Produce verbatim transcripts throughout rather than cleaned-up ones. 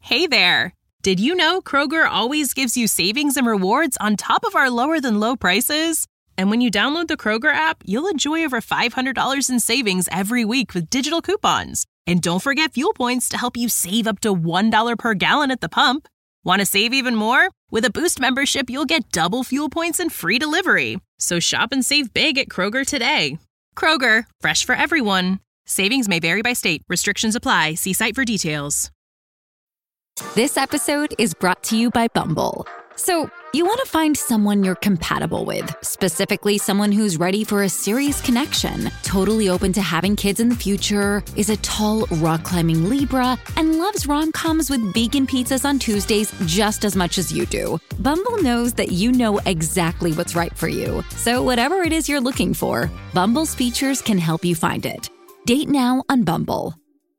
Hey there! Did you know Kroger always gives you savings and rewards on top of our lower-than-low prices? And when you download the Kroger app, you'll enjoy over five hundred dollars in savings every week with digital coupons. And don't forget fuel points to help you save up to one dollar per gallon at the pump. Want to save even more? With a Boost membership, you'll get double fuel points and free delivery. So shop and save big at Kroger today. Kroger, fresh for everyone. Savings may vary by state. Restrictions apply. See site for details. This episode is brought to you by Bumble. So, you want to find someone you're compatible with, specifically someone who's ready for a serious connection, totally open to having kids in the future, is a tall, rock-climbing Libra, and loves rom-coms with vegan pizzas on Tuesdays just as much as you do. Bumble knows that you know exactly what's right for you. So whatever it is you're looking for, Bumble's features can help you find it. Date now on Bumble.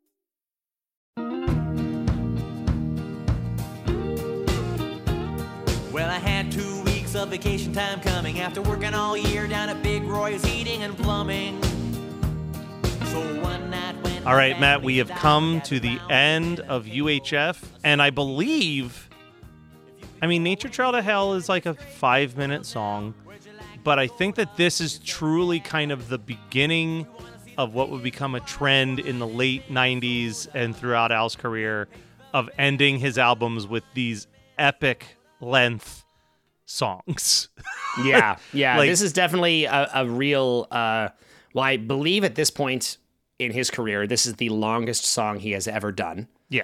Well, I had two weeks of vacation time coming after working all year down at Big Roy's Heating and Plumbing. So one night when all right, Matt, we have come to the end of U H F, and I believe, I mean, Nature Trail to Hell is like a five-minute song, but I think that this is truly kind of the beginning of what would become a trend in the late nineties and throughout Al's career of ending his albums with these epic length songs. yeah, yeah. Like, this is definitely a, a real, uh, well, I believe at this point in his career, this is the longest song he has ever done. Yeah.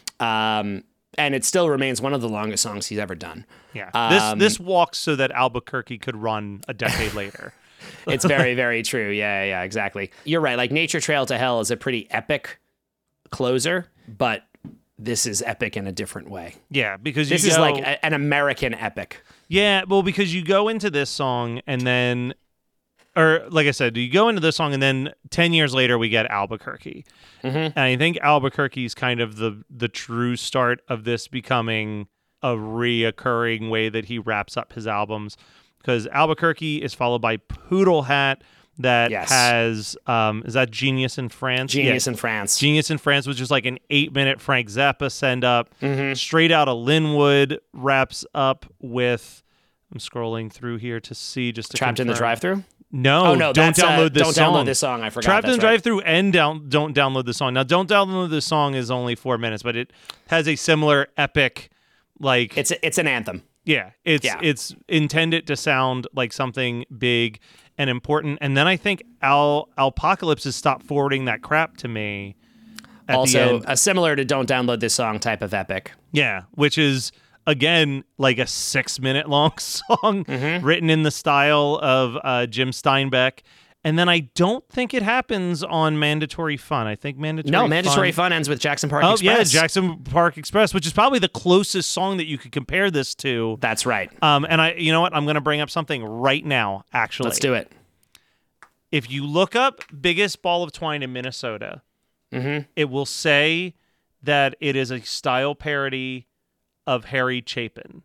Um, and it still remains one of the longest songs he's ever done. Yeah. Um, this this walks so that Albuquerque could run a decade later. It's very, very true. Yeah, yeah, exactly. You're right. Like Nature Trail to Hell is a pretty epic closer, but this is epic in a different way. Yeah, because you this go, is like a, an American epic. Yeah, well, because you go into this song and then, or like I said, you go into this song and then ten years later we get Albuquerque, mm-hmm. and I think Albuquerque is kind of the the true start of this becoming a reoccurring way that he wraps up his albums. Because Albuquerque is followed by Poodle Hat. That yes. has, um, is that Genius in France? Genius yeah. in France. Genius in France, which is like an eight-minute Frank Zappa send-up. Mm-hmm. Straight Outta Linwood wraps up with, I'm scrolling through here to see just to Trapped confirm. in the Drive-Thru? No, oh, no don't download uh, this don't song. Don't download this song, I forgot. Trapped in the right. Drive-Thru and down, don't download the song. Now, don't download this song is only four minutes, but it has a similar epic, like... It's a, it's an anthem. Yeah, it's yeah. it's intended to sound like something big and important. And then I think Al Alpocalypse has stopped forwarding that crap to me. At Also, the a similar to Don't Download This Song type of epic. Yeah, which is, again, like a six-minute long song mm-hmm. written in the style of uh, Jim Steinbeck. And then I don't think it happens on Mandatory Fun. I think Mandatory No, Fun... Mandatory Fun ends with Jackson Park oh, Express. yeah, Jackson Park Express, which is probably the closest song that you could compare this to. That's right. Um, and I, you know what? I'm going to bring up something right now, actually. Let's do it. If you look up Biggest Ball of Twine in Minnesota, mm-hmm. it will say that it is a style parody of Harry Chapin.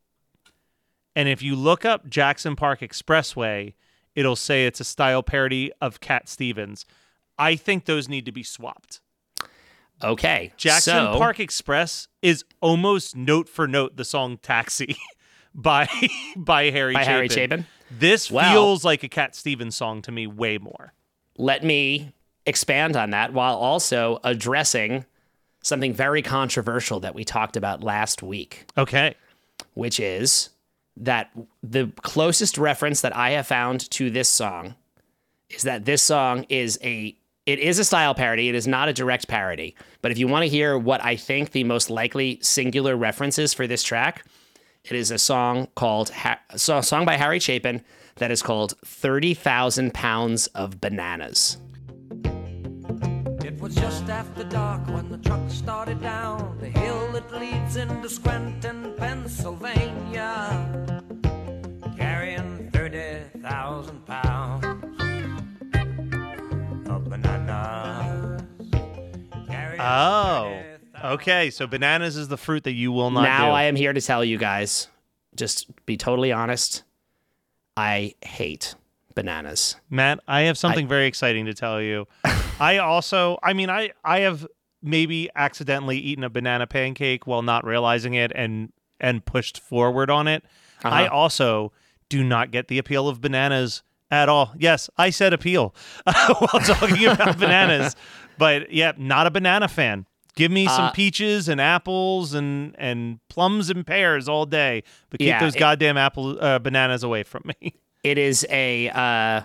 And if you look up Jackson Park Expressway, it'll say it's a style parody of Cat Stevens. I think those need to be swapped. Okay. Jackson so... Park Express is almost note for note the song Taxi by by Harry by Chapin. Harry Chapin. This well, feels like a Cat Stevens song to me way more. Let me expand on that while also addressing something very controversial that we talked about last week. Okay. Which is that the closest reference that I have found to this song is that this song is a it is a style parody. It is not a direct parody. But if you want to hear what I think the most likely singular reference is for this track, it is a song called ha- a song by Harry Chapin that is called thirty thousand Pounds of Bananas. It was just after dark when the truck started down the hill that leads into Scranton, Pennsylvania, carrying thirty thousand pounds of bananas. Oh, okay. So bananas is the fruit that you will not Now do. I am here to tell you guys, just be totally honest, I hate bananas. Matt, I have something I, very exciting to tell you. I also, I mean, I, I have maybe accidentally eaten a banana pancake while not realizing it and and pushed forward on it. Uh-huh. I also do not get the appeal of bananas at all. Yes, I said appeal while talking about bananas. But yeah, not a banana fan. Give me some Uh, peaches and apples and, and plums and pears all day, but keep Yeah, those it- goddamn apple uh, bananas away from me. It is a uh,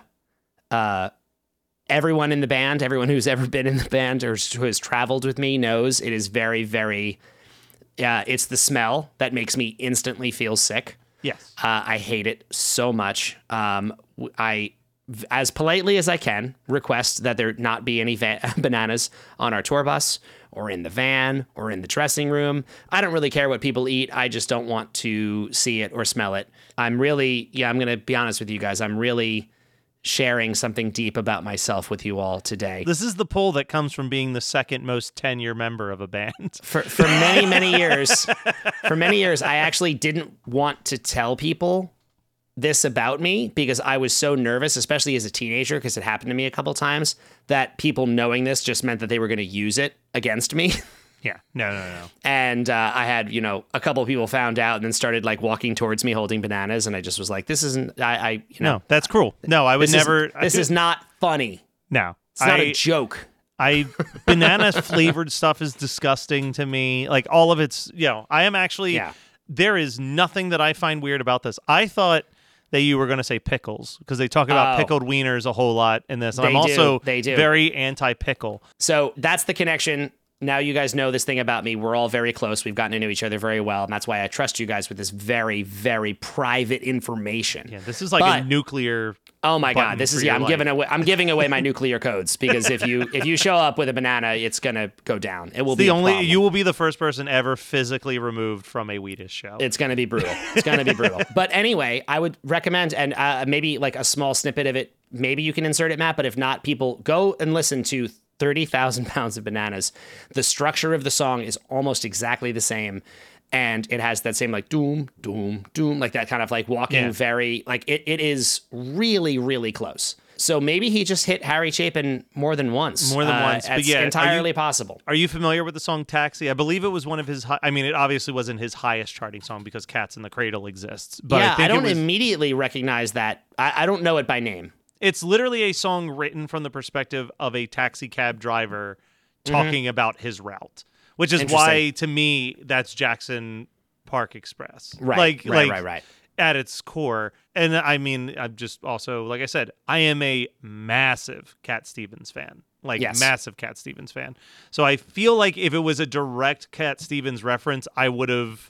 uh, everyone in the band, everyone who's ever been in the band or who has traveled with me knows it is very, very. Uh, it's the smell that makes me instantly feel sick. Yes. Uh, I hate it so much. Um, w- I, as politely as I can, request that there not be any va- bananas on our tour bus or in the van or in the dressing room. I don't really care what people eat. I just don't want to see it or smell it. I'm really, yeah, I'm going to be honest with you guys. I'm really sharing something deep about myself with you all today. This is the pull that comes from being the second most tenure member of a band. For, for many, many years, for many years, I actually didn't want to tell people this about me because I was so nervous, especially as a teenager, because it happened to me a couple times, that people knowing this just meant that they were going to use it against me. Yeah. No, no, no. And uh, I had, you know, a couple of people found out and then started like walking towards me holding bananas. And I just was like, this isn't, I, I you know, No, that's cruel. No, I would this never. Is, this is not funny. No. It's not I, a joke. I banana flavored stuff is disgusting to me. Like all of it's, you know, I am actually, Yeah. there is nothing that I find weird about this. I thought that you were going to say pickles because they talk about Oh. pickled wieners a whole lot in this. And They I'm do. also They do. very anti-pickle. So that's the connection. Now you guys know this thing about me. We're all very close. We've gotten to know each other very well. And that's why I trust you guys with this very, very private information. Yeah, this is like But- a nuclear. Oh my button God. This for is, your yeah, I'm life. giving away, I'm giving away my nuclear codes because if you, if you show up with a banana, it's going to go down. It will be The a only problem. you will be the first person ever physically removed from a Wheatus show. It's going to be brutal. It's going to be brutal. But anyway, I would recommend, and uh, maybe like a small snippet of it, maybe you can insert it, Matt, but if not, people go and listen to thirty thousand pounds of bananas. The structure of the song is almost exactly the same. And it has that same like doom, doom, doom, like that kind of like walking Yeah. very, like it, it is really, really close. So maybe he just hit Harry Chapin more than once. More than Uh, once, but It's yeah, are you- entirely possible. Are you familiar with the song Taxi? I believe it was one of his. Hi- I mean, it obviously wasn't his highest charting song because Cats in the Cradle exists. But yeah, I, think I don't it was, immediately recognize that. I, I don't know it by name. It's literally a song written from the perspective of a taxi cab driver talking about his route, which is why, Mm-hmm. Interesting. to me, that's Jackson Park Express. Right, Like, right, like, right, right. At its core. And I mean, I'm just also, like I said, I am a massive Cat Stevens fan. Like, Yes. massive Cat Stevens fan. So I feel like if it was a direct Cat Stevens reference, I would have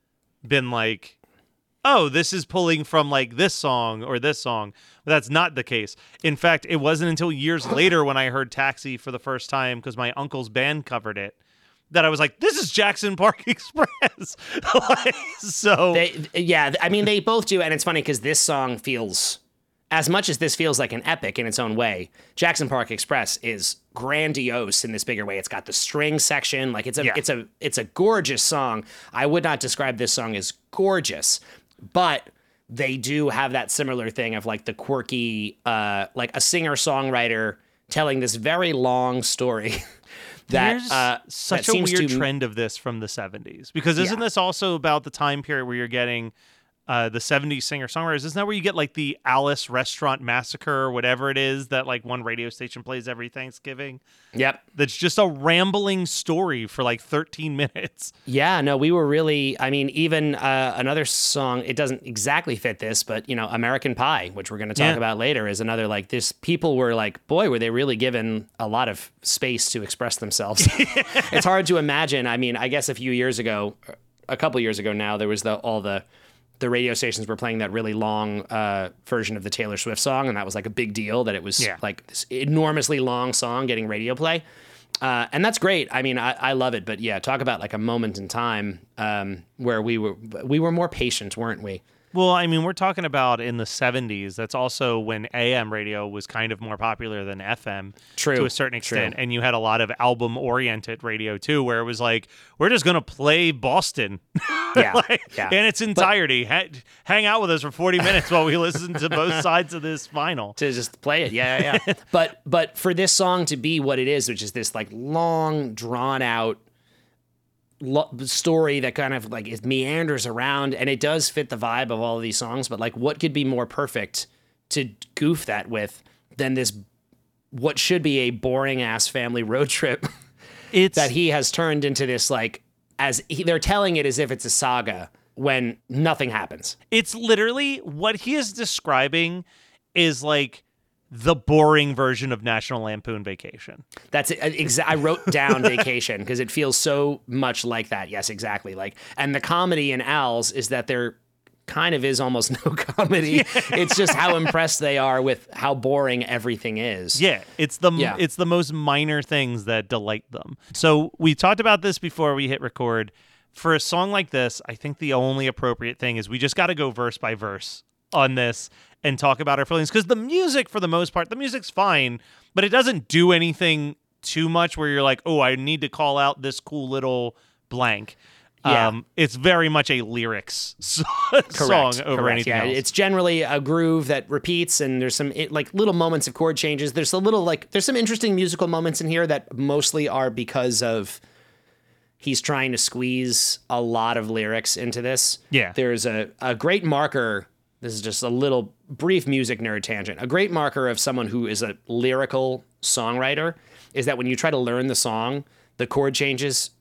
been like, oh, this is pulling from like this song or this song. But that's not the case. In fact, it wasn't until years later when I heard Taxi for the first time because my uncle's band covered it that I was like, this is Jackson Park Express. Like, so They, yeah, I mean, they both do. And it's funny because this song feels, as much as this feels like an epic in its own way, Jackson Park Express is grandiose in this bigger way. It's got the string section. Like it's a, Yeah. it's a, it's a gorgeous song. I would not describe this song as gorgeous, but they do have that similar thing of like the quirky, uh, like a singer-songwriter telling this very long story. That, There's uh, such that a seems weird to- trend of this from the seventies. Because isn't Yeah. this also about the time period where you're getting uh, the seventies singer-songwriters? Isn't that where you get like the Alice Restaurant Massacre or whatever it is that like one radio station plays every Thanksgiving? Yep. That's just a rambling story for like thirteen minutes. Yeah, no, we were really, I mean, even uh, another song, it doesn't exactly fit this, but, you know, American Pie, which we're going to talk Yeah. about later, is another like this. People were like, boy, were they really given a lot of space to express themselves. It's hard to imagine. I mean, I guess a few years ago, a couple years ago now, there was the all the the radio stations were playing that really long uh, version of the Taylor Swift song, and that was like a big deal that it was Yeah. like this enormously long song getting radio play. Uh, and that's great. I mean, I, I love it. But yeah, talk about like a moment in time um, where we were we were more patient, weren't we? Well, I mean, we're talking about in the seventies. That's also when A M radio was kind of more popular than F M True. to a certain extent. True. And you had a lot of album-oriented radio, too, where it was like, we're just going to play Boston Yeah, like, yeah. in its entirety. Ha- hang out with us for forty minutes while we listen to both sides of this vinyl. To just play it, yeah, yeah. yeah. but but for this song to be what it is, which is this like long, drawn out lo- story that kind of like it meanders around, and it does fit the vibe of all of these songs. But like, what could be more perfect to goof that with than this? What should be a boring ass family road trip It's that he has turned into this like as he, they're telling it as if it's a saga when nothing happens. It's literally what he is describing is like the boring version of National Lampoon Vacation. That's it. Exa- I wrote down Vacation because it feels so much like that. Yes, exactly. Like, and the comedy in Al's is that there kind of is almost no comedy. Yeah. It's just how impressed they are with how boring everything is. Yeah, it's the Yeah. it's the most minor things that delight them. So we talked about this before we hit record. For a song like this, I think the only appropriate thing is we just got to go verse by verse on this and talk about our feelings, because the music, for the most part, the music's fine, but it doesn't do anything too much where you're like, oh, I need to call out this cool little blank. Yeah. Um, it's very much a lyrics so- Correct, song over correct. anything yeah, else. It's generally a groove that repeats, and there's some it, like little moments of chord changes. There's a little like there's some interesting musical moments in here that mostly are because of he's trying to squeeze a lot of lyrics into this. Yeah. There's a, a great marker. This is just a little brief music nerd tangent. A great marker of someone who is a lyrical songwriter is that when you try to learn the song, the chord changes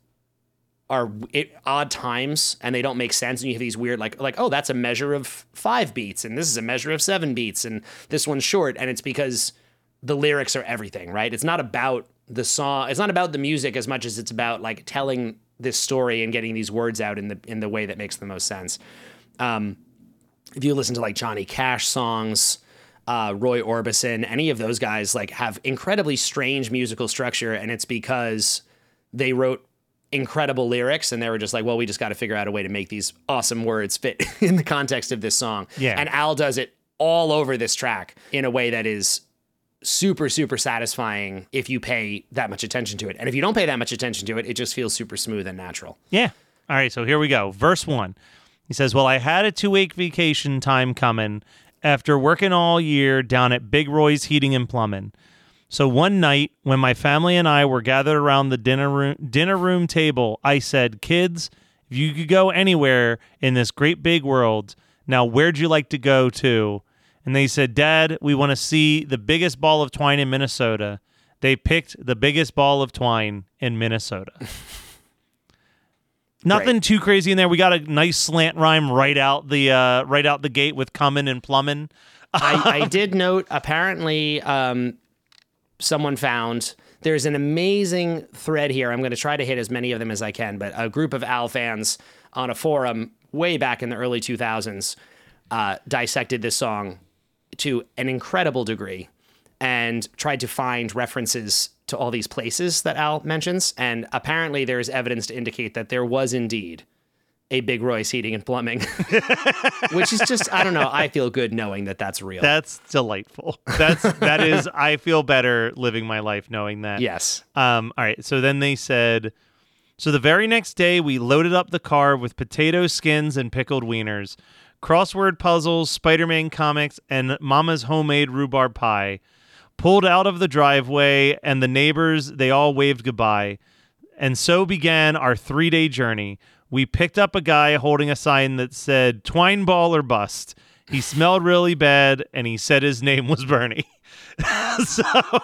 are at odd times and they don't make sense. And you have these weird, like, like, oh, that's a measure of five beats and this is a measure of seven beats and this one's short. And it's because the lyrics are everything, right? It's not about the song. It's not about the music as much as it's about like telling this story and getting these words out in the, in the way that makes the most sense. Um, if you listen to like Johnny Cash songs, uh, Roy Orbison, any of those guys like have incredibly strange musical structure. And it's because they wrote incredible lyrics and they were just like, well, we just got to figure out a way to make these awesome words fit in the context of this song. Yeah. And Al does it all over this track in a way that is super, super satisfying if you pay that much attention to it. And if you don't pay that much attention to it, it just feels super smooth and natural. Yeah. All right, so here we go. Verse one. He says, well, I had a two-week vacation time coming after working all year down at Big Roy's Heating and Plumbing. So one night, when my family and I were gathered around the dinner room, dinner room table, I said, kids, if you could go anywhere in this great big world, now where'd you like to go to? And they said, Dad, we want to see the biggest ball of twine in Minnesota. They picked the biggest ball of twine in Minnesota. Nothing Right. too crazy in there. We got a nice slant rhyme right out the uh, right out the gate with coming and plumbing. I, I did note, apparently, um, someone found there's an amazing thread here. I'm going to try to hit as many of them as I can, but a group of Al fans on a forum way back in the early two thousands uh, dissected this song to an incredible degree and tried to find references to all these places that Al mentions. And apparently there is evidence to indicate that there was indeed a Big Roy's Heating and Plumbing, which is just, I don't know. I feel good knowing that that's real. That's delightful. That's that is. I feel better living my life knowing that. Yes. Um. All right. So then they said. So the very next day, we loaded up the car with potato skins and pickled wieners, crossword puzzles, Spider-Man comics, and Mama's homemade rhubarb pie. Pulled out of the driveway, and the neighbors, they all waved goodbye. And so began our three-day journey. We picked up a guy holding a sign that said, twine ball or bust. He smelled really bad, and he said his name was Bernie. So,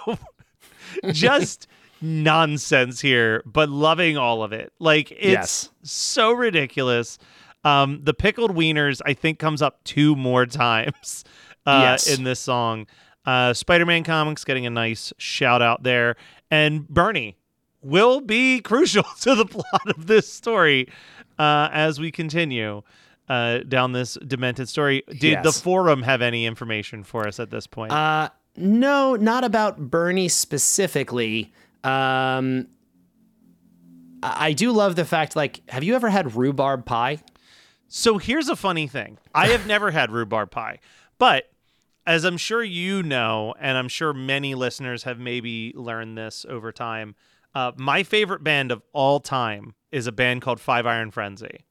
just nonsense here, but loving all of it. Like, it's Yes. so ridiculous. Um, the pickled wieners, I think, comes up two more times uh, Yes. in this song. Uh, Spider-Man comics getting a nice shout out there. And Bernie will be crucial to the plot of this story uh, as we continue uh, down this demented story. Did Yes. the forum have any information for us at this point? Uh, no, not about Bernie specifically. Um, I I do love the fact, like, have you ever had rhubarb pie? So here's a funny thing. I have never had rhubarb pie, but as I'm sure you know, and I'm sure many listeners have maybe learned this over time, uh, my favorite band of all time is a band called Five Iron Frenzy.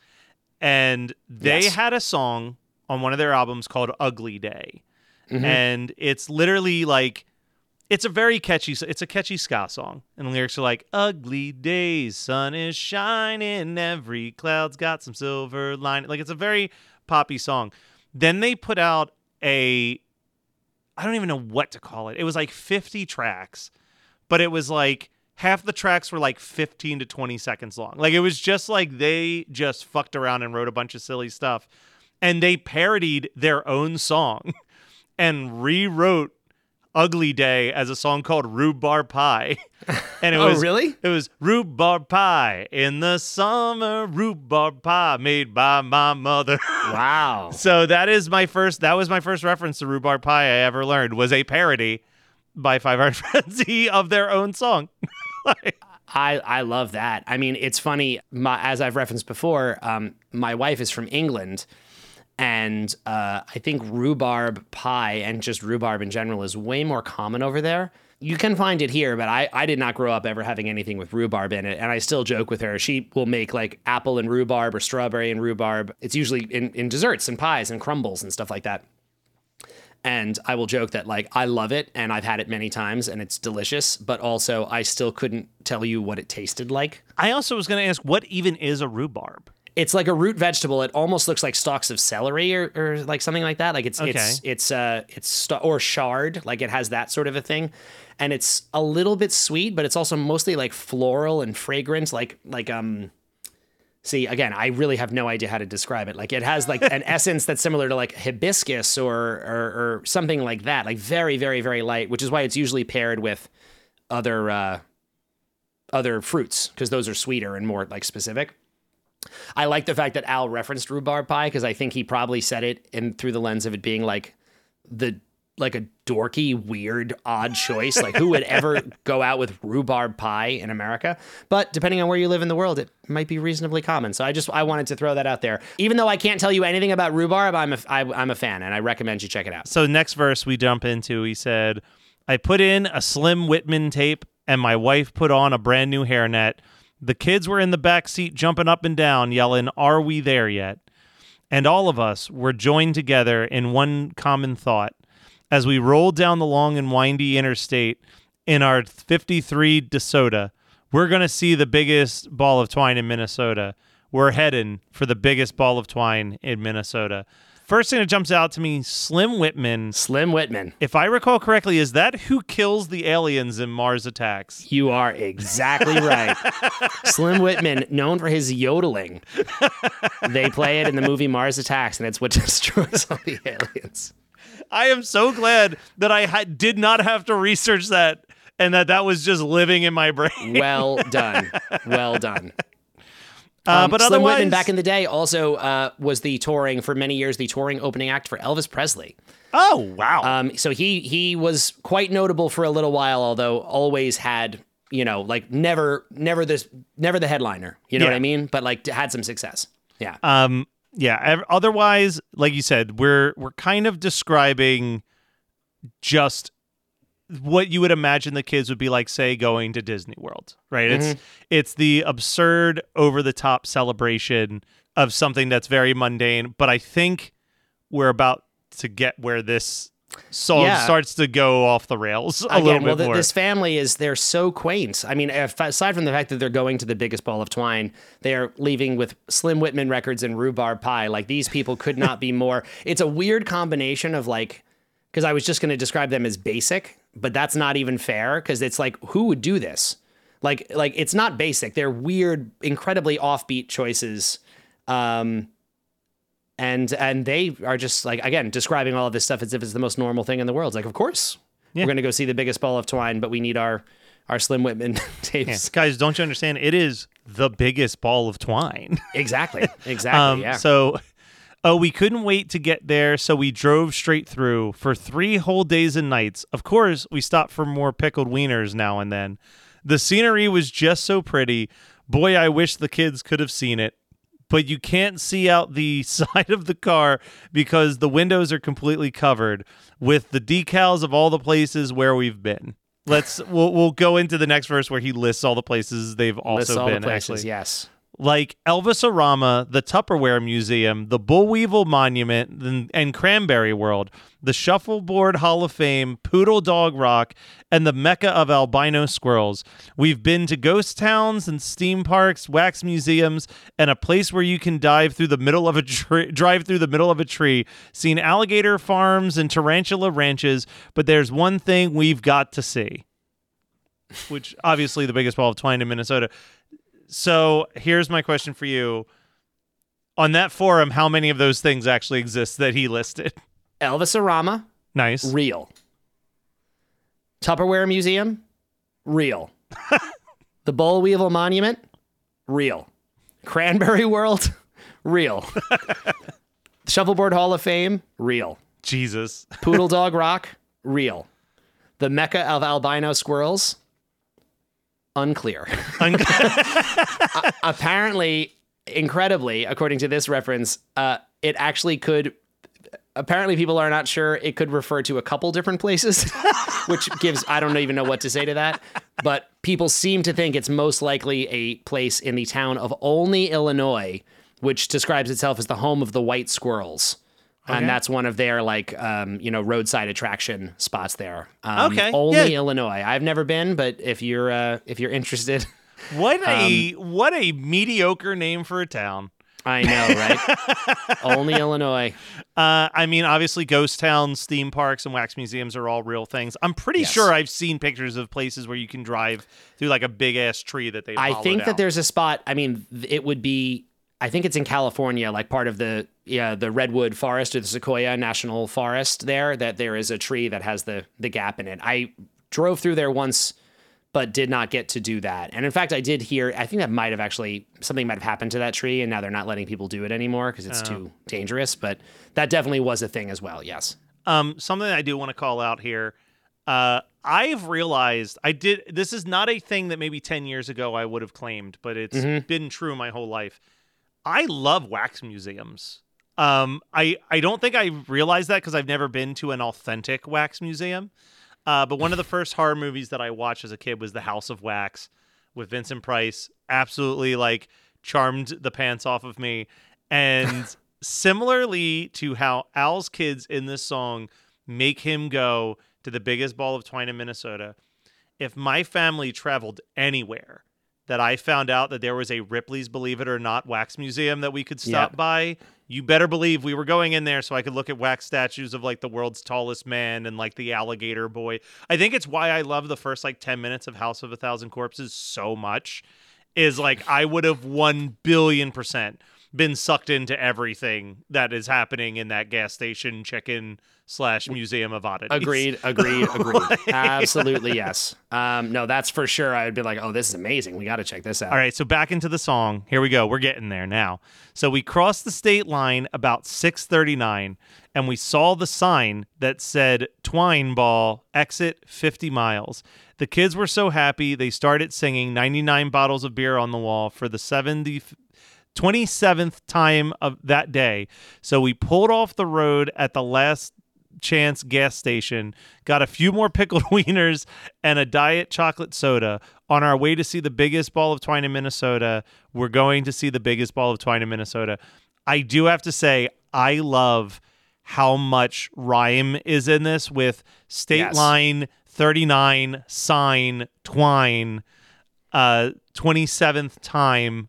And they Yes. had a song on one of their albums called Ugly Day. Mm-hmm. And it's literally like, it's a very catchy, it's a catchy ska song. And the lyrics are like, ugly days, sun is shining, every cloud's got some silver lining. Like, it's a very poppy song. Then they put out a, I don't even know what to call it. It was like fifty tracks, but it was like, half the tracks were like fifteen to twenty seconds long. Like, it was just like they just fucked around and wrote a bunch of silly stuff. And they parodied their own song and rewrote Ugly Day as a song called Rhubarb Pie. And it Oh, was really? It was rhubarb pie in the summer, rhubarb pie made by my mother. Wow. So that is my first that was my first reference to rhubarb pie I ever learned, was a parody by Five Iron Frenzy of their own song. Like, I, I love that. I mean, it's funny, my, as I've referenced before, um, my wife is from England, and uh, I think rhubarb pie and just rhubarb in general is way more common over there. You can find it here, but I, I did not grow up ever having anything with rhubarb in it, and I still joke with her. She will make like apple and rhubarb or strawberry and rhubarb. It's usually in, in desserts and pies and crumbles and stuff like that. And I will joke that, like, I love it, and I've had it many times, and it's delicious, but also I still couldn't tell you what it tasted like. I also was going to ask, what even is a rhubarb? It's like a root vegetable. It almost looks like stalks of celery or, or like something like that. Like it's Okay. it's it's uh it's st- or chard. Like it has that sort of a thing, and it's a little bit sweet, but it's also mostly like floral and fragrant. Like like um. See, again, I really have no idea how to describe it. Like, it has like an essence that's similar to like hibiscus or, or or something like that. Like very, very, very light, which is why it's usually paired with other uh, other fruits, because those are sweeter and more like specific. I like the fact that Al referenced rhubarb pie, because I think he probably said it in through the lens of it being like the like a dorky, weird, odd choice. Like, who would ever go out with rhubarb pie in America? But depending on where you live in the world, it might be reasonably common. So I just I wanted to throw that out there. Even though I can't tell you anything about rhubarb, I'm a, I, I'm a fan, and I recommend you check it out. So next verse we jump into, he said, I put in a Slim Whitman tape, and my wife put on a brand new hairnet. The kids were in the back seat jumping up and down, yelling, "Are we there yet?" And all of us were joined together in one common thought. As we rolled down the long and windy interstate in our fifty-three DeSoto, we're going to see the biggest ball of twine in Minnesota. We're heading for the biggest ball of twine in Minnesota. First thing that jumps out to me, Slim Whitman. Slim Whitman. If I recall correctly, is that who kills the aliens in Mars Attacks? You are exactly right. Slim Whitman, known for his yodeling. They play it in the movie Mars Attacks, and it's what destroys all the aliens. I am so glad that I ha- did not have to research that, and that that was just living in my brain. Well done. Well done. Uh, Um, but Slim otherwise, Whitman back in the day also uh, was the touring, for many years, the touring opening act for Elvis Presley. oh wow, Um, so he he was quite notable for a little while, although always had, you know, like never never this never the headliner. You know Yeah. what I mean? But like had some success. Yeah. um, yeah. ev- Otherwise, like you said, we're we're kind of describing just what you would imagine the kids would be like, say, going to Disney World, right? It's it's the absurd, over the top celebration of something that's very mundane. But I think we're about to get where this song Yeah. starts to go off the rails a Again, little well, bit th- more. this family is, they're so quaint. I mean, if- aside from the fact that they're going to the biggest ball of twine, they are leaving with Slim Whitman records and rhubarb pie. Like, these people could not be more. It's a weird combination of like, because I was just going to describe them as basic, but that's not even fair, because it's like, who would do this? Like, like it's not basic. They're weird, incredibly offbeat choices. Um, and and they are just like, again, describing all of this stuff as if it's the most normal thing in the world. It's like, of course, Yeah. we're going to go see the biggest ball of twine, but we need our, our Slim Whitman tapes. Yeah. Guys, don't you understand? It is the biggest ball of twine. Exactly. Exactly. Um, yeah. So, oh, we couldn't wait to get there, so we drove straight through for three whole days and nights. Of course, we stopped for more pickled wieners now and then. The scenery was just so pretty. Boy, I wish the kids could have seen it. but you can't see out the side of the car because the windows are completely covered with the decals of all the places where we've been. Let's we'll we'll go into the next verse where he lists all the places they've also Lists all been. the places, actually. yes. Like Elvis-orama, the Tupperware Museum, the Bullweevil Monument, and, and Cranberry World, the Shuffleboard Hall of Fame, Poodle Dog Rock, and the Mecca of albino squirrels. We've been to ghost towns and steam parks, wax museums, and a place where you can dive through the middle of a tree, drive through the middle of a tree, seen alligator farms and tarantula ranches, but there's one thing we've got to see. Which, obviously, the biggest ball of twine in Minnesota. So here's my question for you. On that forum, how many of those things actually exist that he listed? Elvis-orama, Nice. real. Tupperware Museum, real. The Bullweevil Monument, real. Cranberry World, real. Shuffleboard Hall of Fame, real. Jesus. Poodle Dog Rock, real. The Mecca of albino squirrels, unclear. uh, apparently, incredibly, according to this reference, uh, it actually could. Apparently, people are not sure. It could refer to a couple different places, which gives, I don't even know what to say to that. But people seem to think it's most likely a place in the town of Olney, Illinois, which describes itself as the home of the white squirrels. Okay. And that's one of their, like, um, you know, roadside attraction spots there. Um, Okay, Olney, yeah. Illinois. I've never been, but if you're uh, if you're interested, What a what a mediocre name for a town. I know, right? Olney, Illinois. Uh, I mean, obviously, ghost towns, theme parks, and wax museums are all real things. I'm pretty Yes. sure I've seen pictures of places where you can drive through like a big ass tree that they. I think out. that there's a spot. I mean, th- it would be. I think it's in California, like part of the yeah the redwood forest or the Sequoia National Forest. There, that there is a tree that has the the gap in it. I drove through there once, but did not get to do that. And in fact, I did hear. I think that might have actually something might have happened to that tree, and now they're not letting people do it anymore because it's too dangerous. But that definitely was a thing as well. Yes. Um, something I do want to call out here. Uh, I've realized I did. This is not a thing that maybe ten years ago I would have claimed, but it's Mm-hmm. been true my whole life. I love wax museums. Um, I I don't think I realized that because I've never been to an authentic wax museum. Uh, but one of the first horror movies that I watched as a kid was The House of Wax with Vincent Price. Absolutely, like, charmed the pants off of me. And similarly to how Al's kids in this song make him go to the biggest ball of twine in Minnesota, if my family traveled anywhere that I found out that there was a Ripley's Believe It or Not wax museum that we could stop Yeah. by, you better believe we were going in there so I could look at wax statues of like the world's tallest man and like the alligator boy. I think it's why I love the first like ten minutes of House of a Thousand Corpses so much, is like I would have one billion percent been sucked into everything that is happening in that gas station chicken slash museum of oddities. Agreed, agreed, agreed. Absolutely, yes. Um, no, that's for sure. I would be like, oh, this is amazing. We got to check this out. All right, so back into the song. Here we go. We're getting there now. So we crossed the state line about six thirty-nine, and we saw the sign that said Twine Ball, exit fifty miles. The kids were so happy, they started singing ninety-nine bottles of beer on the wall for the seventy twenty-seventh time of that day. So we pulled off the road at the last chance gas station, got a few more pickled wieners and a diet chocolate soda. On our way to see the biggest ball of twine in Minnesota, we're going to see the biggest ball of twine in Minnesota. I do have to say, I love how much rhyme is in this with state Yes. line, thirty-nine, sign, twine, uh, twenty-seventh time.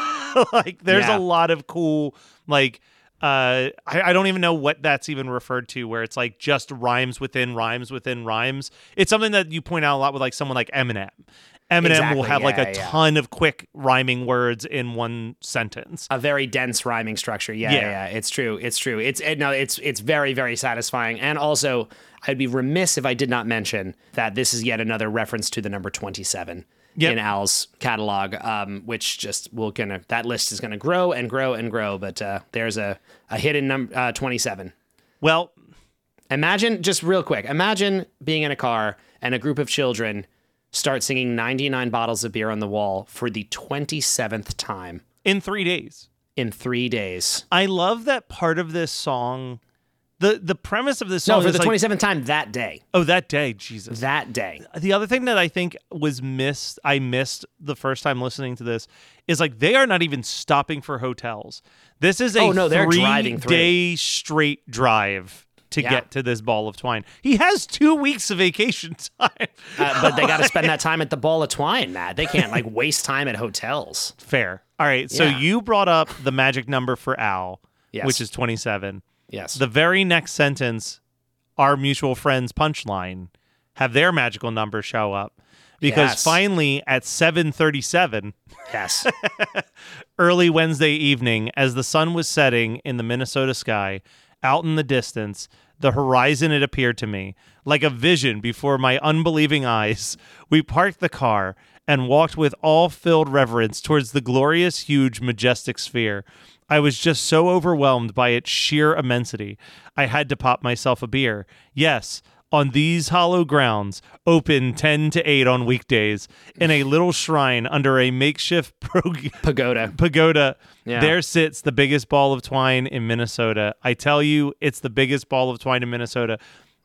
Like, there's Yeah. a lot of cool, like, uh, I, I don't even know what that's even referred to, where it's like just rhymes within rhymes within rhymes. It's something that you point out a lot with like someone like Eminem. Eminem Exactly, will have like yeah, a yeah. ton of quick rhyming words in one sentence. A very dense rhyming structure. Yeah, Yeah. yeah, yeah. It's true. It's true. It's it, no, it's it's very very satisfying. And also, I'd be remiss if I did not mention that this is yet another reference to the number twenty-seven Yep. in Al's catalog, um, which just will gonna that list is gonna grow and grow and grow. But uh, there's a a hidden number uh, twenty-seven. Well, Imagine, just real quick, imagine being in a car and a group of children start singing ninety-nine bottles of beer on the wall for the twenty-seventh time in three days. in three days. I love that part of this song. The the premise of this song No, for is the like, twenty-seventh time that day. oh, that day, Jesus. That day. The other thing that I think was missed, I missed the first time listening to this, is like they are not even stopping for hotels. This is a Oh, no, they're driving through. three-day straight drive to Yeah. get to this ball of twine. He has two weeks of vacation time. Uh, but they got to spend that time at the ball of twine, Matt. They can't like waste time at hotels. Fair. All right, so Yeah. you brought up the magic number for Al, Yes. which is twenty-seven. Yes. The very next sentence, our mutual friends punchline, have their magical number show up. Because Yes. finally at seven thirty-seven, yes. early Wednesday evening, as the sun was setting in the Minnesota sky, out in the distance, the horizon it appeared to me, like a vision before my unbelieving eyes. We parked the car and walked with all-filled reverence towards the glorious, huge, majestic sphere. I was just so overwhelmed by its sheer immensity. I had to pop myself a beer. Yes, on these hollow grounds, open ten to eight on weekdays, in a little shrine under a makeshift prog- Pagoda. pagoda, Yeah. there sits the biggest ball of twine in Minnesota. I tell you, it's the biggest ball of twine in Minnesota.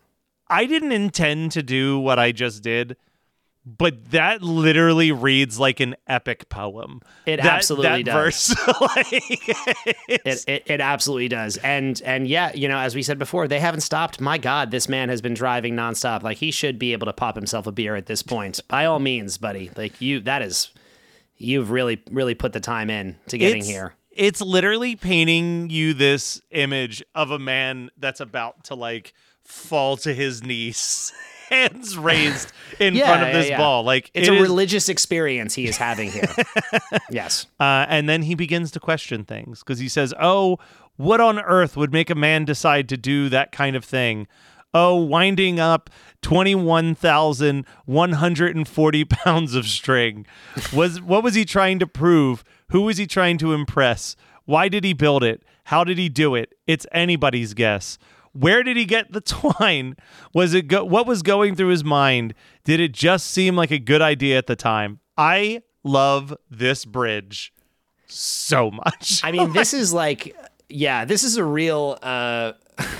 I didn't intend to do what I just did, but that literally reads like an epic poem. It That- absolutely that does. Verse, like, it's- It, it it absolutely does. And and yeah, you know, as we said before, they haven't stopped. My God, this man has been driving nonstop. Like he should be able to pop himself a beer at this point. By all means, buddy. Like you that is you've really, really put the time in to getting it's- here. It's literally painting you this image of a man that's about to like fall to his knees, hands raised in Yeah, front of yeah, this yeah. ball. Like It's it a is- religious experience he is having here. Yes. Uh, and then he begins to question things because he says, oh, what on earth would make a man decide to do that kind of thing? Oh, winding up twenty-one thousand one hundred forty pounds of string. Was What was he trying to prove? Who was he trying to impress? Why did he build it? How did he do it? It's anybody's guess. Where did he get the twine? Was it go- what was going through his mind? Did it just seem like a good idea at the time? I love this bridge so much. I mean, this is like, yeah, this is a real. Uh,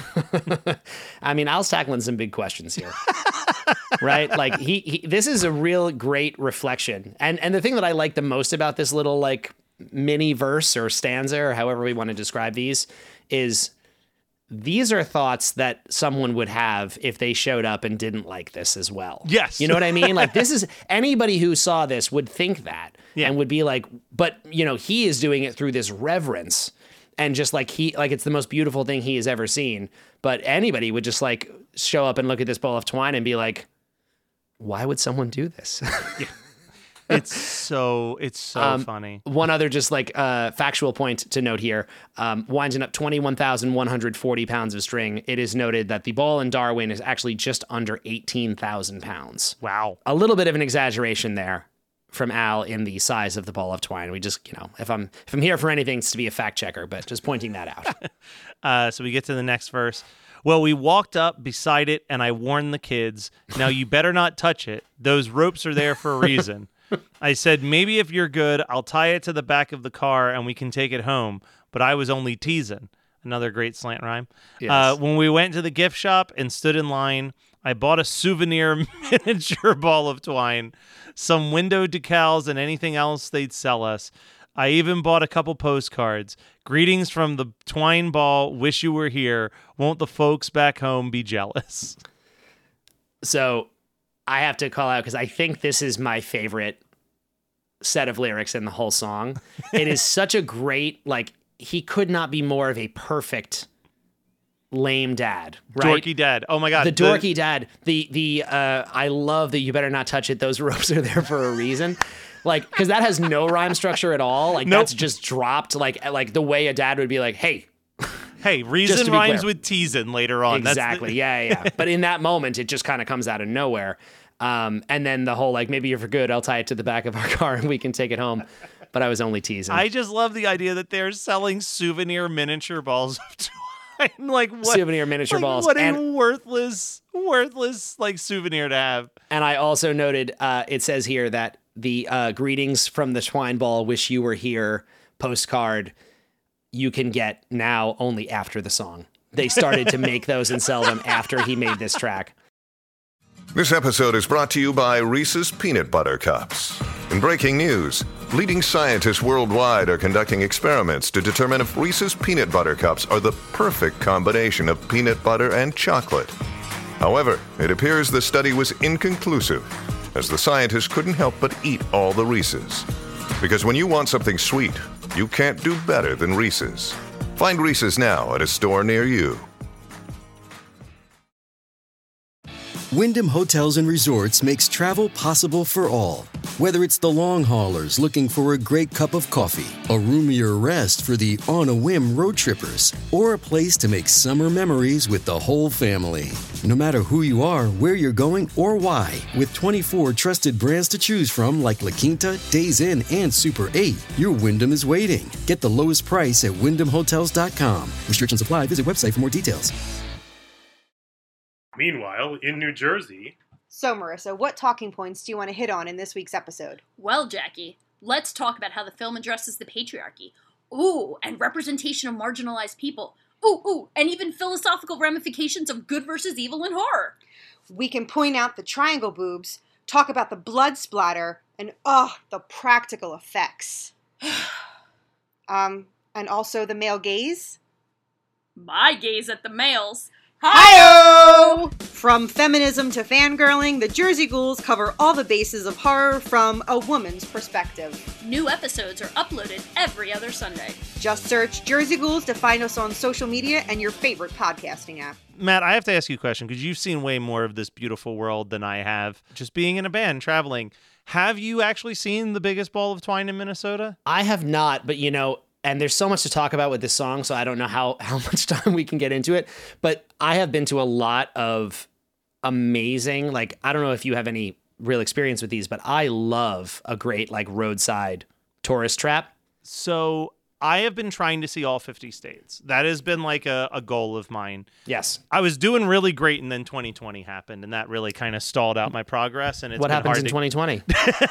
I mean, Al's tackling some big questions here, right? Like he, he, this is a real great reflection, and and the thing that I like the most about this little like mini verse or stanza or however we want to describe these is these are thoughts that someone would have if they showed up and didn't like this as well. Yes. You know what I mean? Like this is anybody who saw this would think that Yeah. and would be like, but you know, he is doing it through this reverence and just like he, like it's the most beautiful thing he has ever seen. But anybody would just like show up and look at this ball of twine and be like, why would someone do this? It's so it's so Um, funny. One other just like uh, factual point to note here, um, winding up twenty-one thousand one hundred forty pounds of string, it is noted that the ball in Darwin is actually just under eighteen thousand pounds. Wow. A little bit of an exaggeration there from Al in the size of the ball of twine. We just, you know, if I'm if I'm here for anything, it's to be a fact checker, but just pointing that out. Uh, so we get to the next verse. Well, we walked up beside it, and I warned the kids, now you better not touch it. Those ropes are there for a reason. I said, maybe if you're good, I'll tie it to the back of the car and we can take it home. But I was only teasing. Another great slant rhyme. Yes. Uh, when we went to the gift shop and stood in line, I bought a souvenir miniature ball of twine, some window decals, and anything else they'd sell us. I even bought a couple postcards. Greetings from the twine ball. Wish you were here. Won't the folks back home be jealous? So I have to call out because I think this is my favorite set of lyrics in the whole song. It is such a great, like, he could not be more of a perfect lame dad, right? Dorky dad. Oh my God. The dorky dad. The, the, uh, I love that you better not touch it. Those ropes are there for a reason. Like, because that has no rhyme structure at all. Like, Nope. that's just dropped, like, like the way a dad would be like, hey, Hey, Just reason to be rhymes clear. with teasing later on. That's the- exactly. yeah, yeah. But in that moment, it just kind of comes out of nowhere. Um, and then the whole, like, maybe you're for good, I'll tie it to the back of our car and we can take it home. But I was only teasing. I just love the idea that they're selling souvenir miniature balls of twine. Like what? Souvenir miniature like, balls. What a And- worthless, worthless like souvenir to have. And I also noted, uh, it says here that the uh, greetings from the twine ball, wish you were here postcard. you can get now only after the song. They started to make those and sell them after he made this track. This episode is brought to you by Reese's Peanut Butter Cups. In breaking news, leading scientists worldwide are conducting experiments to determine if Reese's Peanut Butter Cups are the perfect combination of peanut butter and chocolate. However, it appears the study was inconclusive, as the scientists couldn't help but eat all the Reese's. Because when you want something sweet, you can't do better than Reese's. Find Reese's now at a store near you. Wyndham Hotels and Resorts makes travel possible for all. Whether it's the long haulers looking for a great cup of coffee, a roomier rest for the on-a-whim road trippers, or a place to make summer memories with the whole family. No matter who you are, where you're going, or why, with twenty-four trusted brands to choose from like La Quinta, Days Inn, and Super eight, your Wyndham is waiting. Get the lowest price at wyndham hotels dot com. Restrictions apply. Visit website for more details. Meanwhile, in New Jersey... So, Marissa, what talking points do you want to hit on in this week's episode? Well, Jackie, let's talk about how the film addresses the patriarchy. Ooh, and representation of marginalized people. Ooh, ooh, and even philosophical ramifications of good versus evil in horror. We can point out the triangle boobs, talk about the blood splatter, and, oh, the practical effects. um, and also the male gaze? My gaze at the males. Hi-oh! From feminism to fangirling, the Jersey Ghouls cover all the bases of horror from a woman's perspective. New episodes are uploaded every other Sunday. Just search Jersey Ghouls to find us on social media and your favorite podcasting app. Matt, I have to ask you a question because you've seen way more of this beautiful world than I have. Just being in a band, traveling. Have you actually seen The Biggest Ball of Twine in Minnesota? I have not, but you know... And there's so much to talk about with this song, so I don't know how, how much time we can get into it. But I have been to a lot of amazing, like, I don't know if you have any real experience with these, but I love a great, like, roadside tourist trap. So I have been trying to see all fifty states. That has been, like, a, a goal of mine. Yes. I was doing really great, and then twenty twenty happened, and that really kind of stalled out my progress. And it's What been happens hard in to... twenty twenty?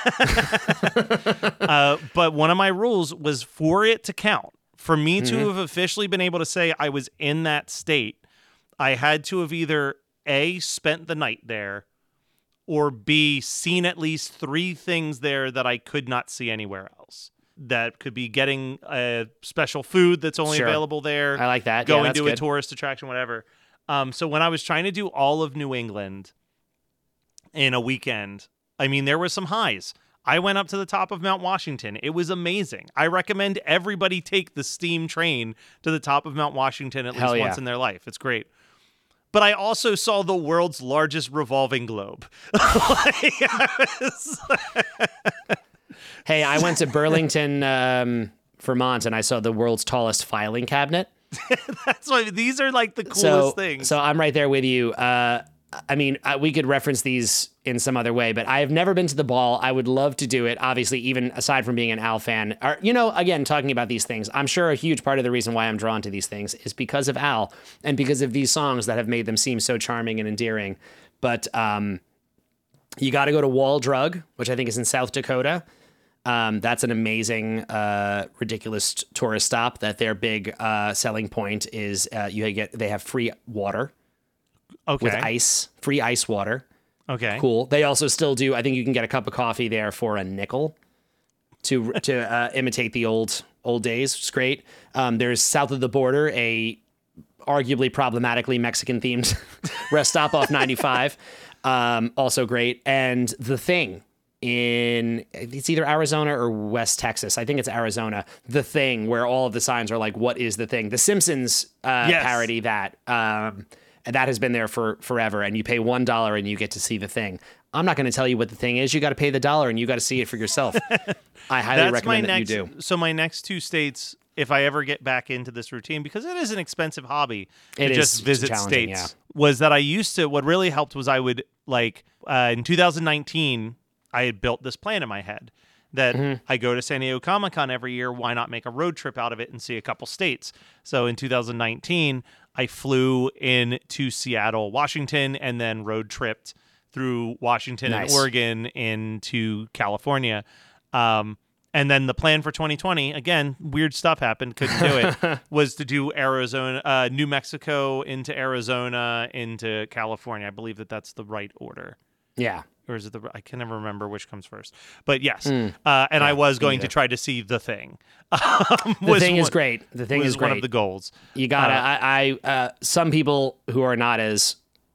uh, but one of my rules was for it to count, for me to Mm-hmm. have officially been able to say I was in that state, I had to have either A, spent the night there, or B, seen at least three things there that I could not see anywhere else. That could be getting a special food that's only Sure. available there. I like that. Yeah, Going that's to a good. tourist attraction, whatever. Um, so when I was trying to do all of New England in a weekend, I mean, there were some highs. I went up to the top of Mount Washington. It was amazing. I recommend everybody take the steam train to the top of Mount Washington at Hell least yeah. once in their life. It's great. But I also saw the world's largest revolving globe. Like, I was... Hey, I went to Burlington, um, Vermont, and I saw the world's tallest filing cabinet. That's why these are like the coolest so, things. So I'm right there with you. Uh, I mean, uh, we could reference these in some other way, but I have never been to the ball. I would love to do it, obviously, even aside from being an Al fan. Or, you know, again, talking about these things, I'm sure a huge part of the reason why I'm drawn to these things is because of Al and because of these songs that have made them seem so charming and endearing. But um, you got to go to Wall Drug, which I think is in South Dakota. Um, that's an amazing, uh, ridiculous tourist stop. That their big uh, selling point is uh, you get they have free water. Okay. With ice, free ice water. Okay. Cool. They also still do, I think you can get a cup of coffee there for a nickel to to uh, imitate the old old days. It's great. Um, there's south of the border, a arguably problematically Mexican themed rest stop off ninety-five. Um, also great. And The Thing in, it's either Arizona or West Texas. I think it's Arizona. The Thing, where all of the signs are like, what is the thing? The Simpsons uh, Yes. parody that. Um, And that has been there for forever. And you pay one dollar and you get to see The Thing. I'm not going to tell you what The Thing is. You got to pay the dollar and you got to see it for yourself. I highly That's recommend my that next, you do. So my next two states, if I ever get back into this routine, because it is an expensive hobby to It is just visit challenging, states, was that I used to, what really helped was I would, like, uh, in two thousand nineteen, I had built this plan in my head that Mm-hmm. I go to San Diego Comic-Con every year. Why not make a road trip out of it and see a couple states? So in two thousand nineteen, I flew in to Seattle, Washington, and then road tripped through Washington Nice. and Oregon into California. Um, And then the plan for twenty twenty, again, weird stuff happened, couldn't do it, was to do Arizona, uh, New Mexico into Arizona into California. I believe that that's the right order. Yeah. Or is it the? I can never remember which comes first. But yes, Mm. uh, and Yeah, I was me going neither. to try to see The Thing. Um, The was Thing is one- great. The Thing was is great. one of the goals. You gotta. Uh, I. I uh, some people who are not as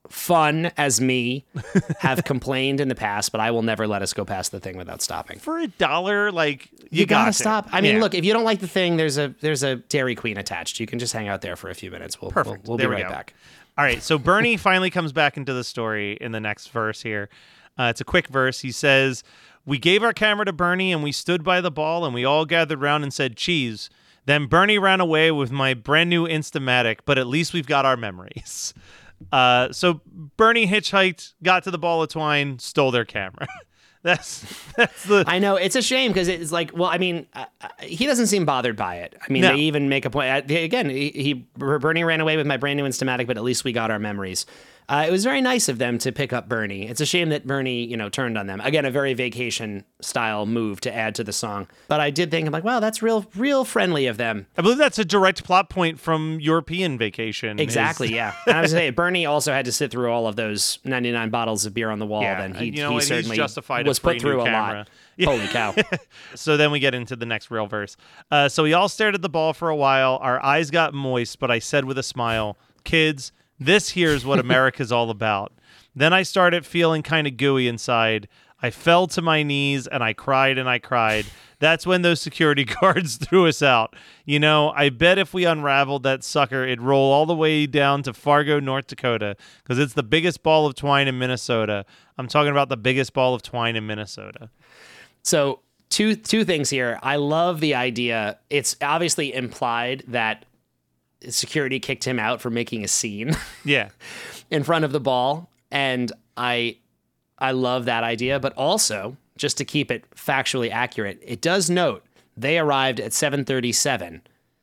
fun as me have complained in the past, but I will never let us go past The Thing without stopping. For a dollar, like you, You, gotta got to. stop. I mean, Yeah. look, if you don't like The Thing, there's a there's a Dairy Queen attached. You can just hang out there for a few minutes. We'll Perfect. We'll, we'll There be we right go. back. All right, so Bernie finally comes back into the story in the next verse here. Uh, it's a quick verse. He says, "We gave our camera to Bernie and we stood by the ball and we all gathered round and said cheese. Then Bernie ran away with my brand new Instamatic, but at least we've got our memories." Uh, so Bernie hitchhiked, got to the ball of twine, stole their camera. that's that's the. I know it's a shame because it's like, well, I mean, uh, uh, he doesn't seem bothered by it. I mean, No. they even make a point uh, they- again. He, he Bernie ran away with my brand new Instamatic, but at least we got our memories. Uh, it was very nice of them to pick up Bernie. It's a shame that Bernie, you know, turned on them. Again, a very vacation style move to add to the song. But I did think, I'm like, wow, that's real, real friendly of them. I believe that's a direct plot point from European Vacation. Exactly, is- yeah. And I was saying, Bernie also had to sit through all of those ninety-nine bottles of beer on the wall. Yeah, then he, you know, he and he's certainly justified a was free put through new a camera. lot. Yeah. Holy cow. So then we get into the next real verse. Uh, so we all stared at the ball for a while. Our eyes got moist, but I said with a smile, "Kids, this here's what America's all about." Then I started feeling kind of gooey inside. I fell to my knees and I cried and I cried. That's when those security guards threw us out. You know, I bet if we unraveled that sucker, it'd roll all the way down to Fargo, North Dakota, because it's the biggest ball of twine in Minnesota. I'm talking about the biggest ball of twine in Minnesota. So two two things here. I love the idea. It's obviously implied that security kicked him out for making a scene Yeah. in front of the ball, and I I love that idea. But also, just to keep it factually accurate, it does note they arrived at seven thirty-seven,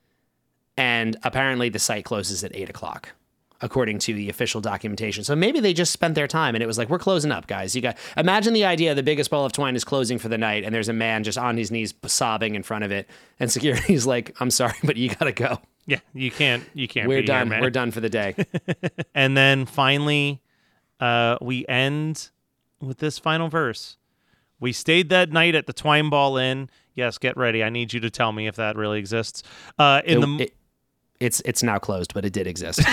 and apparently the site closes at eight o'clock. According to the official documentation. So maybe they just spent their time and it was like, we're closing up, guys. You got imagine the idea the biggest ball of twine is closing for the night and there's a man just on his knees sobbing in front of it. And security's like, I'm sorry, but you gotta go. Yeah, you can't you can't We're be done. here, man. We're done for the day. And then finally, uh, we end with this final verse. We stayed that night at the Twine Ball Inn. Yes, get ready. I need you to tell me if that really exists. Uh, in It- the it- it's it's now closed, but it did exist.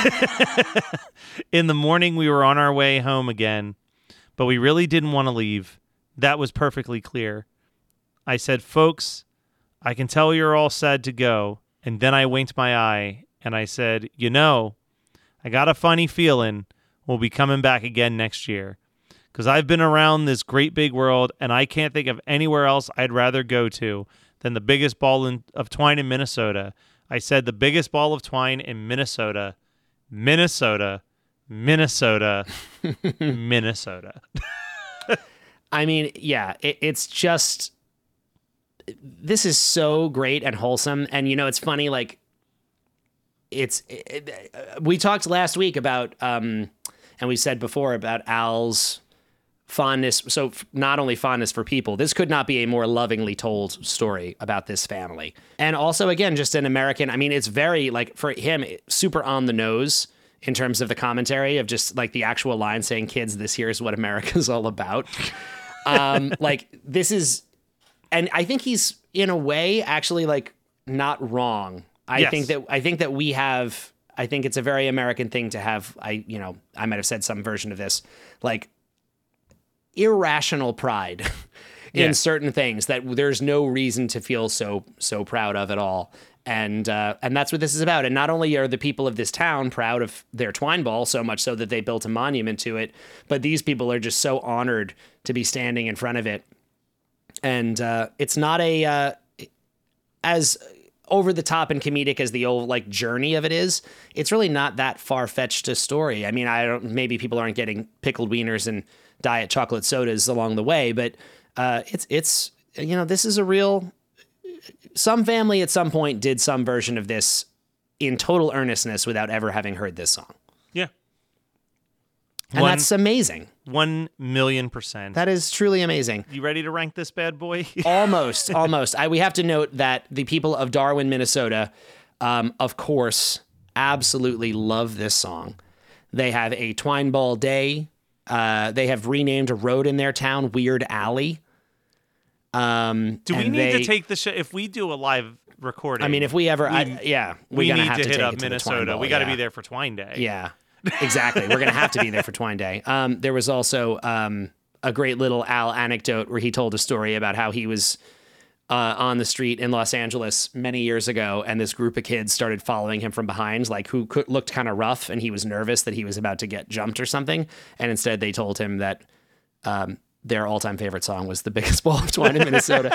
In the morning, we were on our way home again, but we really didn't want to leave. That was perfectly clear. I said, "Folks, I can tell you're all sad to go." And then I winked my eye and I said, "You know, I got a funny feeling we'll be coming back again next year. Because I've been around this great big world and I can't think of anywhere else I'd rather go to than the biggest ball in, of twine in Minnesota." I said the biggest ball of twine in Minnesota, Minnesota, Minnesota, Minnesota. I mean, yeah, it, it's just, this is so great and wholesome. And, you know, it's funny, like, it's, it, it, we talked last week about, um, and we said before about Al's fondness. So f- not only fondness for people, this could not be a more lovingly told story about this family. And also, again, just an American, I mean, it's very, like, for him, super on the nose in terms of the commentary of just, like, the actual line saying, "Kids, this here is what America's all about." um, like, this is, and I think he's, in a way, actually, like, not wrong. I Yes. think that, I think that we have, I think it's a very American thing to have, I, you know, I might have said some version of this, like, irrational pride in Yeah. certain things that there's no reason to feel so so proud of at all. And uh, and that's what this is about. And not only are the people of this town proud of their twine ball, so much so that they built a monument to it, but these people are just so honored to be standing in front of it. And uh, it's not a uh, as over the top and comedic as the old, like, journey of it is. It's really not that far fetched a story. I mean, I don't. Maybe people aren't getting pickled wieners and diet chocolate sodas along the way, but uh, it's it's you know, this is a real. Some family at some point did some version of this in total earnestness without ever having heard this song. Yeah. And One- that's amazing. One million percent. That is truly amazing. You ready to rank this bad boy? Almost, almost. I, we have to note that the people of Darwin, Minnesota, um, of course, absolutely love this song. They have a Twine Ball Day. Uh, they have renamed a road in their town Weird Alley. Um, do we and need they- to take the show if we do a live recording? I mean, if we ever, we, I, yeah, we we're gonna need have to, to hit take up it to the Twine Minnesota. Ball, We got to yeah. be there for Twine Day. Yeah, exactly. We're gonna have to be there for Twine Day. Um, there was also um, a great little Al anecdote where he told a story about how he was uh, on the street in Los Angeles many years ago, and this group of kids started following him from behind, like who could, looked kind of rough, and he was nervous that he was about to get jumped or something. And instead, they told him that um, their all-time favorite song was "The Biggest Ball of Twine" in Minnesota.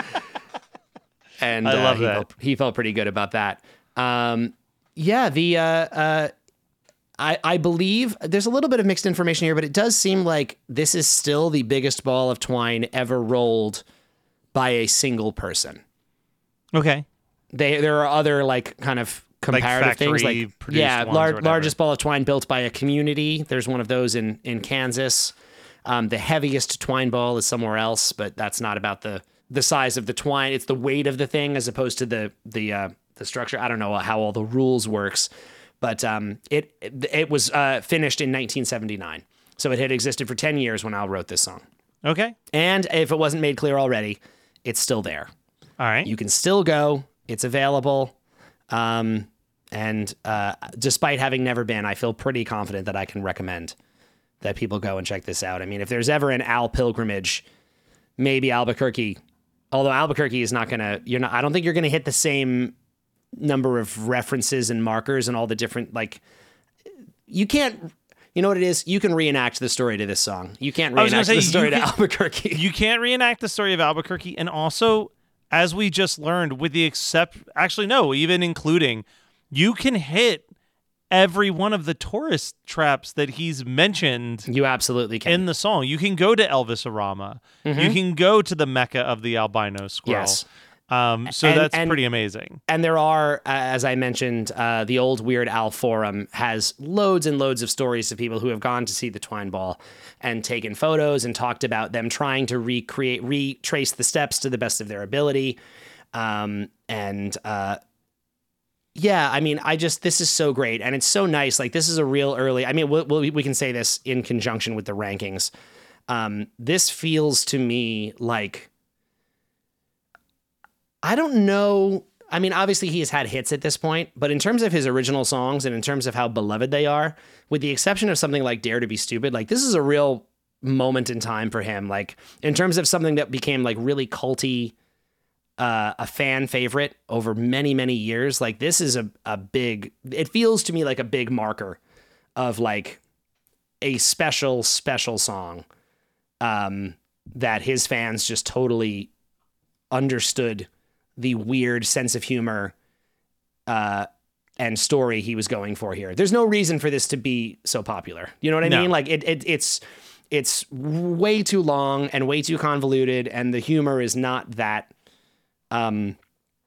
And I love uh, he, that. felt, he felt pretty good about that. Um, yeah, the uh, uh, I, I believe there's a little bit of mixed information here, but it does seem like this is still the biggest ball of twine ever rolled by a single person. Okay. They there are other like kind of comparative Like things, factory like produced yeah, ones or lar- whatever. largest ball of twine built by a community. There's one of those in in Kansas. Um, the heaviest twine ball is somewhere else, but that's not about the the size of the twine. It's the weight of the thing as opposed to the the uh, the structure. I don't know how all the rules works, but um, it it, it was uh, finished in nineteen seventy-nine, so it had existed for ten years when Al wrote this song. Okay. And if it wasn't made clear already, it's still there. All right. You can still go. It's available. Um, and uh, despite having never been, I feel pretty confident that I can recommend that people go and check this out. I mean, if there's ever an Al pilgrimage, maybe Albuquerque. Although Albuquerque is not gonna, you're not. I don't think you're gonna hit the same number of references and markers and all the different like. You can't. You know what it is? You can reenact the story to this song. You can't I was gonna reenact say, the story you to can- Albuquerque. You can't reenact the story of Albuquerque, and also, as we just learned, with the except, actually no, even including, you can hit every one of the tourist traps that he's mentioned. You absolutely can. In the song. You can go to Elvis Arama. Mhm. You can go to the Mecca of the albino squirrel. Yes. Um, so And- that's and- pretty amazing. And there are, uh, as I mentioned, uh, the old Weird Al forum has loads and loads of stories of people who have gone to see the Twine Ball and taken photos and talked about them trying to recreate, retrace the steps to the best of their ability. Um, and uh, yeah, I mean, I just, this is so great. And it's so nice. Like, this is a real early, I mean, we'll, we'll, we can say this in conjunction with the rankings. Um, this feels to me like, I don't know. I mean, obviously he has had hits at this point, but in terms of his original songs and in terms of how beloved they are, with the exception of something like Dare to Be Stupid, like this is a real moment in time for him. Like in terms of something that became like really culty, uh, a fan favorite over many, many years. Like this is a, a big, it feels to me like a big marker of like a special, special song, um, that his fans just totally understood the weird sense of humor uh, and story he was going for here. There's no reason for this to be so popular. You know what I No. mean? Like it, it, it's it's way too long and way too convoluted, and the humor is not that. Um,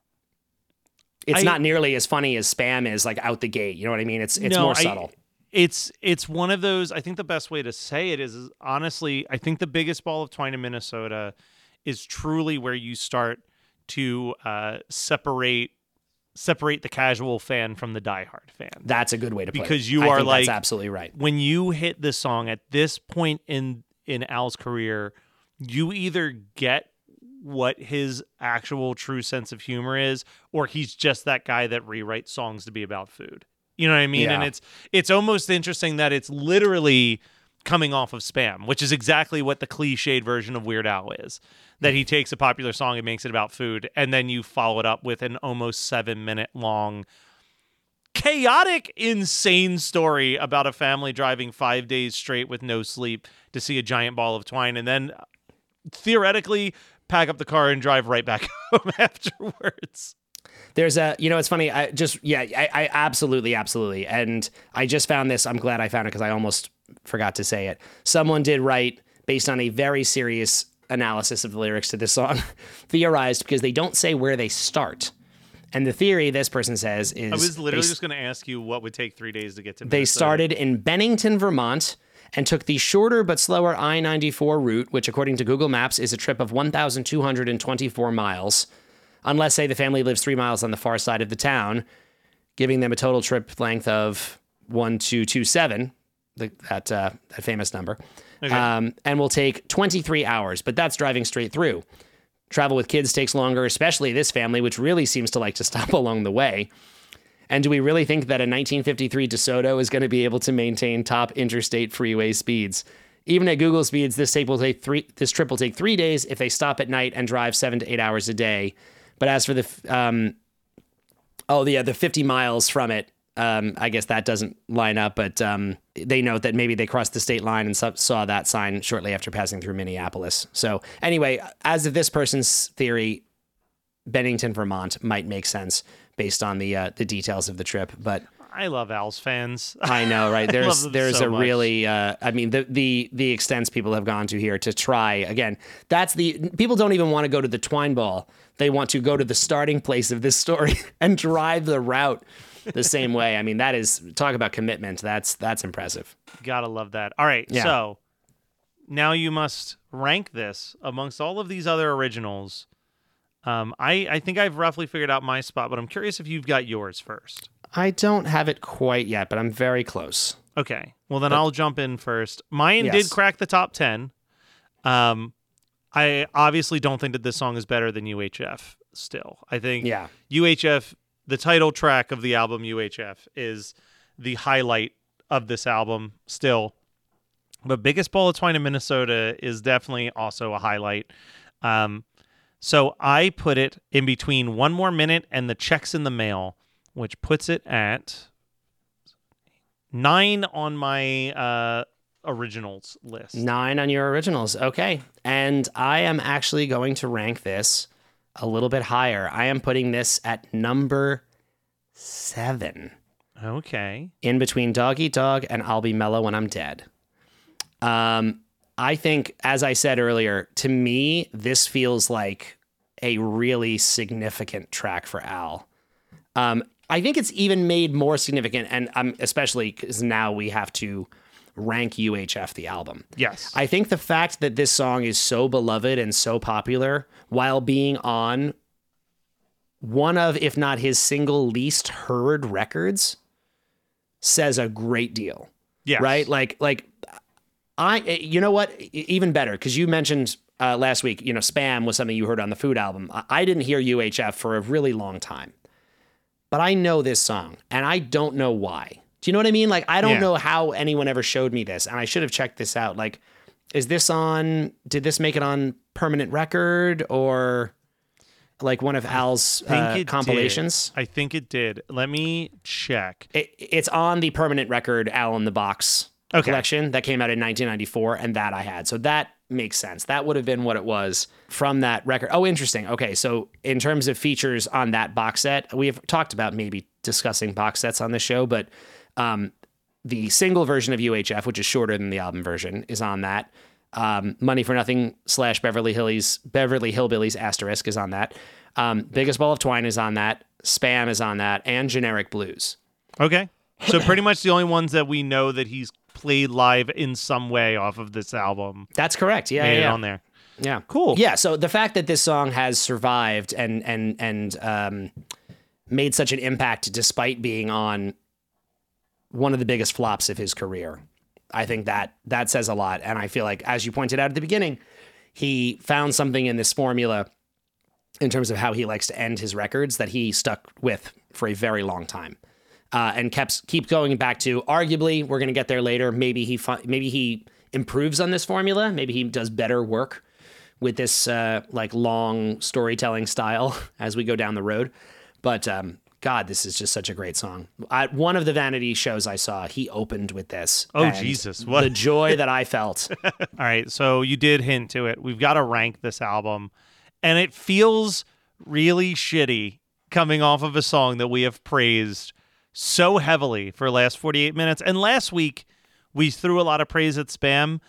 it's I- not nearly as funny as Spam is, like out the gate. You know what I mean? It's it's No, more I- subtle. It's it's one of those. I think the best way to say it is, is honestly, I think the biggest ball of twine in Minnesota is truly where you start to uh, separate separate the casual fan from the diehard fan. That's a good way to put it. Because you I are think like, that's absolutely right. when you hit this song at this point in in Al's career, you either get what his actual true sense of humor is, or he's just that guy that rewrites songs to be about food. You know what I mean? Yeah. And it's it's almost interesting that it's literally coming off of Spam, which is exactly what the cliched version of Weird Al is. That he takes a popular song and makes it about food, and then you follow it up with an almost seven minute long, chaotic, insane story about a family driving five days straight with no sleep to see a giant ball of twine, and then theoretically pack up the car and drive right back home afterwards. There's a, you know, it's funny. I just, yeah, I, I absolutely, absolutely. And I just found this. I'm glad I found it because I almost forgot to say it. Someone did write, based on a very serious analysis of the lyrics to this song, theorized because they don't say where they start. And the theory, this person says, is... I was literally they, just going to ask you what would take three days to get to They Minnesota. started in Bennington, Vermont, and took the shorter but slower I ninety-four route, which according to Google Maps is a trip of one thousand two hundred twenty-four miles, unless, say, the family lives three miles on the far side of the town, giving them a total trip length of one two two seven, the, that, uh, that famous number, Okay. um, and will take twenty-three hours, but that's driving straight through. Travel with kids takes longer, especially this family, which really seems to like to stop along the way. And do we really think that a nineteen fifty-three DeSoto is going to be able to maintain top interstate freeway speeds? Even at Google speeds, this tape will take three. This trip will take three days if they stop at night and drive seven to eight hours a day. But as for the, um, oh yeah, the fifty miles from it, um, I guess that doesn't line up. But um, they note that maybe they crossed the state line and saw that sign shortly after passing through Minneapolis. So anyway, as of this person's theory, Bennington, Vermont might make sense based on the uh, the details of the trip. But I love Al's fans. I know, right? I There's love them there's so a much. really, uh, I mean, the the the extents people have gone to here to try again. That's the people don't even want to go to the Twine Ball. They want to go to the starting place of this story and drive the route the same way. I mean, that is talk about commitment. That's that's impressive. Gotta love that. All right, Yeah. so now you must rank this amongst all of these other originals. Um, I, I think I've roughly figured out my spot, but I'm curious if you've got yours first. I don't have it quite yet, but I'm very close. Okay, well then But- I'll jump in first. Mine Yes. did crack the top ten. Um, I obviously don't think that this song is better than U H F still. I think Yeah. U H F, the title track of the album U H F, is the highlight of this album still. But Biggest Ball of Twine in Minnesota is definitely also a highlight. Um, so I put it in between One More Minute and The Checks in the Mail, which puts it at nine on my uh, originals list. Nine on your originals. Okay. And I am actually going to rank this a little bit higher. I am putting this at number seven. Okay. In between Dog Eat Dog and I'll Be Mellow When I'm Dead. Um, I think, as I said earlier, to me, this feels like a really significant track for Al. Um, I think it's even made more significant, and um, especially because now we have to rank U H F, the album. Yes. I think the fact that this song is so beloved and so popular while being on one of, if not his single least heard records, says a great deal. Yes. Right? Like, like I, you know what? E- Even better, because you mentioned uh, last week, you know, Spam was something you heard on the Food album. I, I didn't hear U H F for a really long time, but I know this song and I don't know why. Do you know what I mean? Like, I don't Yeah. know how anyone ever showed me this, and I should have checked this out. Like, is this on, did this make it on permanent record or like one of Al's I think uh, it compilations? did. I think it did. Let me check. It, it's on the permanent record Al in the Box Okay. collection that came out in nineteen ninety-four, and that I had. So that makes sense. That would have been what it was from that record. Oh, interesting. Okay, so in terms of features on that box set, we have talked about maybe discussing box sets on the show, but um, the single version of U H F, which is shorter than the album version, is on that. Um, Money for Nothing slash Beverly Hills Beverly Hillbillies asterisk is on that. Um, Biggest Ball of Twine is on that. Spam is on that, and Generic Blues. Okay. So pretty much the only ones that we know that he's played live in some way off of this album. That's correct. Yeah, made yeah, it yeah. on there. Yeah. Cool. Yeah. So the fact that this song has survived and and and um, made such an impact despite being on one of the biggest flops of his career, I think that that says a lot. And I feel like, as you pointed out at the beginning, he found something in this formula in terms of how he likes to end his records that he stuck with for a very long time. Uh, and kept keep going back to, arguably, we're going to get there later. Maybe he fi- maybe he improves on this formula. Maybe he does better work with this uh, like long storytelling style as we go down the road. But um, God, this is just such a great song. At one of the Vanity shows I saw, he opened with this. Oh, and Jesus. What? the joy that I felt. All right. So you did hint to it. We've got to rank this album. And it feels really shitty coming off of a song that we have praised so heavily for the last forty-eight minutes. And last week, we threw a lot of praise at Spam,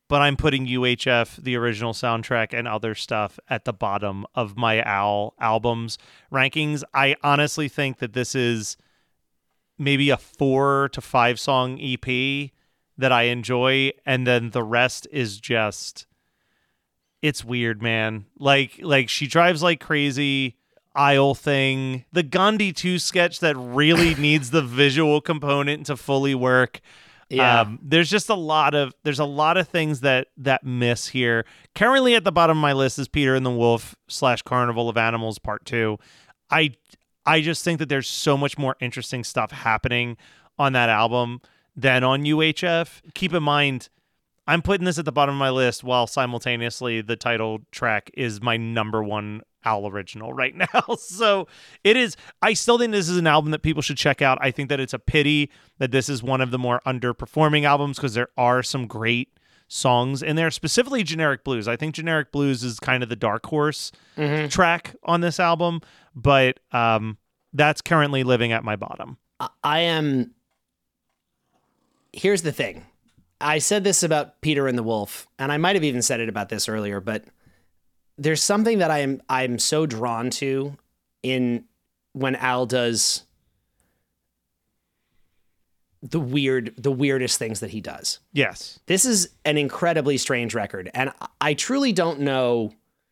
but I'm putting U H F, the original soundtrack, and other stuff at the bottom of my Al albums rankings. I honestly think that this is maybe a four to five song E P that I enjoy, and then the rest is just, it's weird, man. Like, like She Drives Like Crazy, Isle Thing, the Gandhi two sketch that really needs the visual component to fully work. Yeah. Um, there's just a lot of there's a lot of things that that miss here. Currently at the bottom of my list is Peter and the Wolf slash Carnival of Animals Part Two. I I just think that there's so much more interesting stuff happening on that album than on U H F. Keep in mind, I'm putting this at the bottom of my list while simultaneously the title track is my number one Al original right now. So it is, I still think this is an album that people should check out. I think that it's a pity that this is one of the more underperforming albums because there are some great songs in there, specifically Generic Blues. I think Generic Blues is kind of the dark horse mm-hmm. track on this album, but um, that's currently living at my bottom. I am, here's the thing. I said this about Peter and the Wolf, and I might have even said it about this earlier, but there's something that I am I'm so drawn to in when Al does the weird the weirdest things that he does. Yes. This is an incredibly strange record, and I truly don't know,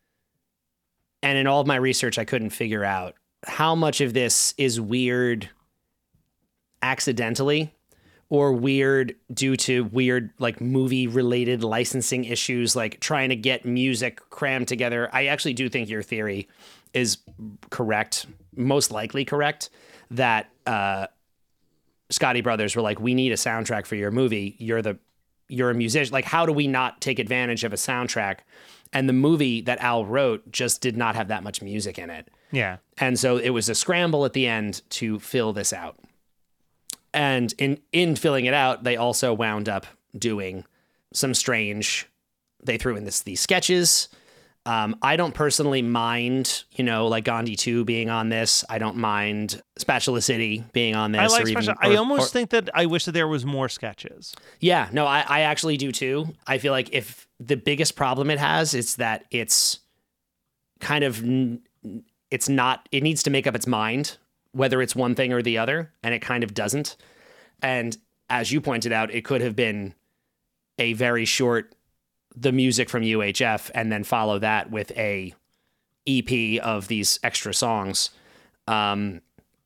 and in all of my research I couldn't figure out how much of this is weird accidentally or weird due to weird like movie related licensing issues, like trying to get music crammed together. I actually do think your theory is correct, most likely correct, that uh, Scotti Brothers were like, we need a soundtrack for your movie. You're the, you're a musician. Like, how do we not take advantage of a soundtrack? And the movie that Al wrote just did not have that much music in it. Yeah. And so it was a scramble at the end to fill this out. And in, in filling it out, they also wound up doing some strange, they threw in this these sketches. Um, I don't personally mind, you know, like Gandhi two being on this. I don't mind Spatula City being on this. I like or even, Spatula. or, I almost or, think that I wish that there was more sketches. Yeah, no, I, I actually do too. I feel like if the biggest problem it has is that it's kind of, it's not, it needs to make up its mind whether it's one thing or the other, and it kind of doesn't. And as you pointed out, it could have been a very short, the music from U H F, and then follow that with a E P of these extra songs. Um,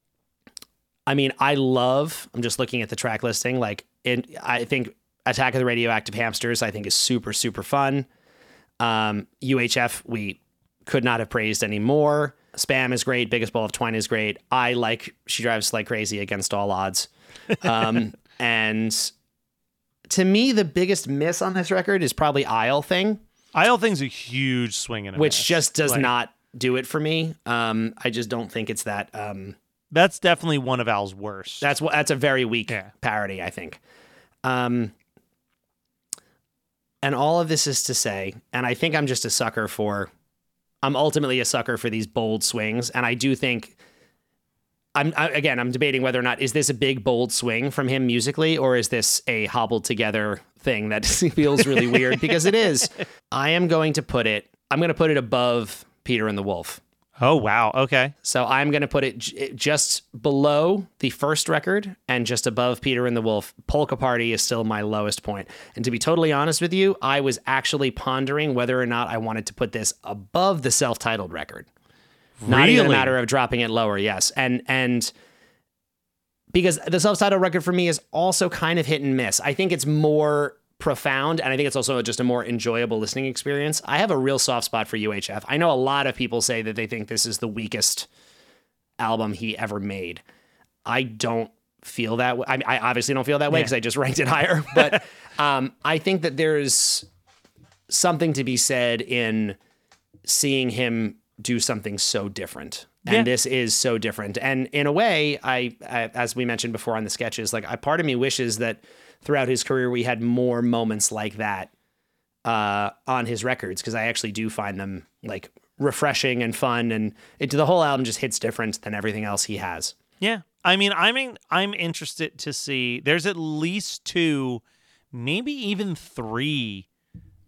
I mean, I love, I'm just looking at the track listing, like, in, I think Attack of the Radioactive Hamsters, I think is super, super fun. Um, U H F, we could not have praised any more. Spam is great. Biggest Ball of Twine is great. I like She Drives Like Crazy against all odds. Um, and to me, the biggest miss on this record is probably Isle Thing. Isle Thing's a huge swing and a Which miss. just does like, not do it for me. Um, I just don't think it's that. Um, that's definitely one of Al's worst. That's what. That's a very weak yeah. parody, I think. Um, and all of this is to say, and I think I'm just a sucker for, I'm ultimately a sucker for these bold swings. And I do think, I'm I, again, I'm debating whether or not, is this a big, bold swing from him musically, or is this a hobbled together thing that feels really weird? Because it is. I am going to put it, I'm going to put it above Peter and the Wolf. Oh, wow. Okay. So I'm going to put it j- just below the first record and just above Peter and the Wolf. Polka Party is still my lowest point. And to be totally honest with you, I was actually pondering whether or not I wanted to put this above the self-titled record. Really? Not even a matter of dropping it lower, yes. And and because the self-titled record for me is also kind of hit and miss. I think it's more profound, and I think it's also just a more enjoyable listening experience. I have a real soft spot for U H F. I know a lot of people say that they think this is the weakest album he ever made. I don't feel that way. I, mean, I obviously don't feel that way because yeah. I just ranked it higher. But um, I think that there's something to be said in seeing him do something so different. And yeah. this is so different. And in a way, I, I, as we mentioned before on the sketches, like, I, part of me wishes that throughout his career, we had more moments like that uh, on his records, because I actually do find them like refreshing and fun, and it, the whole album just hits different than everything else he has. Yeah, I mean, I'm in, I'm interested to see. There's at least two, maybe even three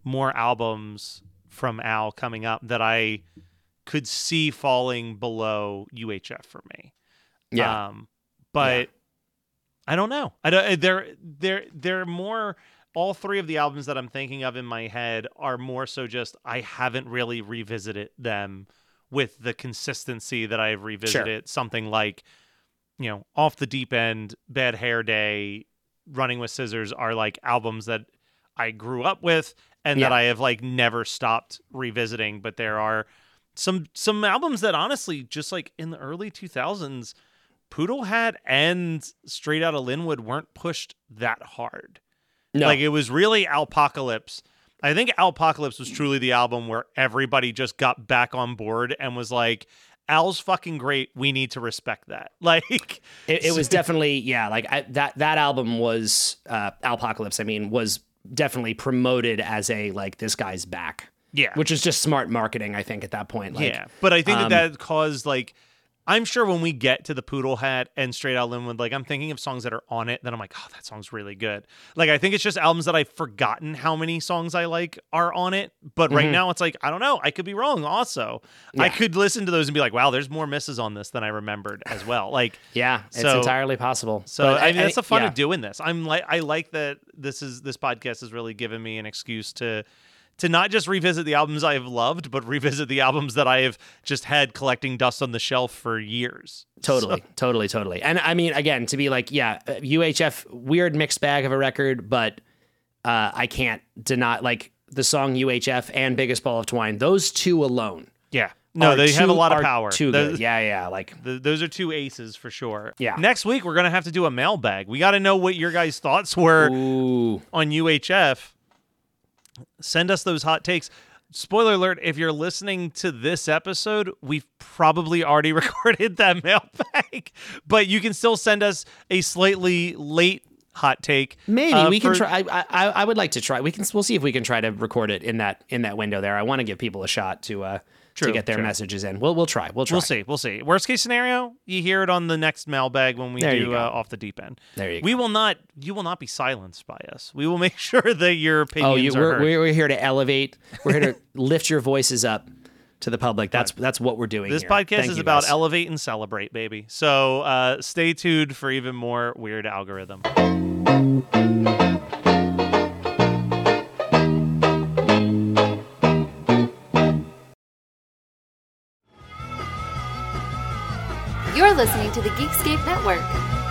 more albums from Al coming up that I could see falling below U H F for me. Yeah. Um, but Yeah. I don't know. I don't, they're, they're, they're more, all three of the albums that I'm thinking of in my head are more so just, I haven't really revisited them with the consistency that I've revisited Sure. something like, you know, Off the Deep End, Bad Hair Day, Running with Scissors are like albums that I grew up with and Yeah. that I have like never stopped revisiting. But there are some some albums that honestly, just like in the early two thousands, Poodle Hat and Straight Outta Linwood weren't pushed that hard. No. Like it was really Alpocalypse. I think Alpocalypse was truly the album where everybody just got back on board and was like, Al's fucking great. We need to respect that. Like It, it was definitely, yeah, like I, that that album was uh, Alpocalypse. I mean, was definitely promoted as a like this guy's back. Yeah, which is just smart marketing, I think, at that point. Like, yeah, but I think um, that that caused like. I'm sure when we get to the Poodle Hat and Straight Outta Linwood, like I'm thinking of songs that are on it, then I'm like, oh, that song's really good. Like I think it's just albums that I've forgotten how many songs I like are on it. But right Mhm. now it's like, I don't know. I could be wrong also. I Yeah. could listen to those and be like, wow, there's more misses on this than I remembered as well. Like yeah, it's so- entirely possible. So But I mean, that's the fun yeah. of doing this. I'm like, I like that this is this podcast has really given me an excuse to to not just revisit the albums I've loved, but revisit the albums that I have just had collecting dust on the shelf for years. Totally, So- totally, totally. And I mean, again, to be like, yeah, uh, U H F, weird mixed bag of a record, but uh, I can't deny, like, the song U H F and Biggest Ball of Twine, those two alone. Yeah. No, are they have a too- lot of are power. Too Those- good. Yeah, yeah. Like, th- those are two aces for sure. Yeah. Next week we're gonna have to do a mailbag. We got to know what your guys' thoughts were ooh, on U H F. Send us those hot takes. Spoiler alert, if you're listening to this episode, we've probably already recorded that mailbag, but you can still send us a slightly late hot take. maybe uh, we can for- try. I, I, I would like to try. We can. We'll see if we can try to record it in that in that window there. I want to give people a shot to uh True, to get their true. messages in. We'll we'll try. We'll try. We'll see. We'll see. Worst case scenario, you hear it on the next mailbag when we There you do go. uh, Off the Deep End. There you go. We will not. You will not be silenced by us. We will make sure that your opinions Oh, you, are we're, heard. we're we're here to elevate. We're here to lift your voices up to the public. That's that's what we're doing. This here. podcast Thank is you, about guys. elevate and celebrate, baby. So uh, stay tuned for even more weird algorithm. You're listening to the Geekscape Network.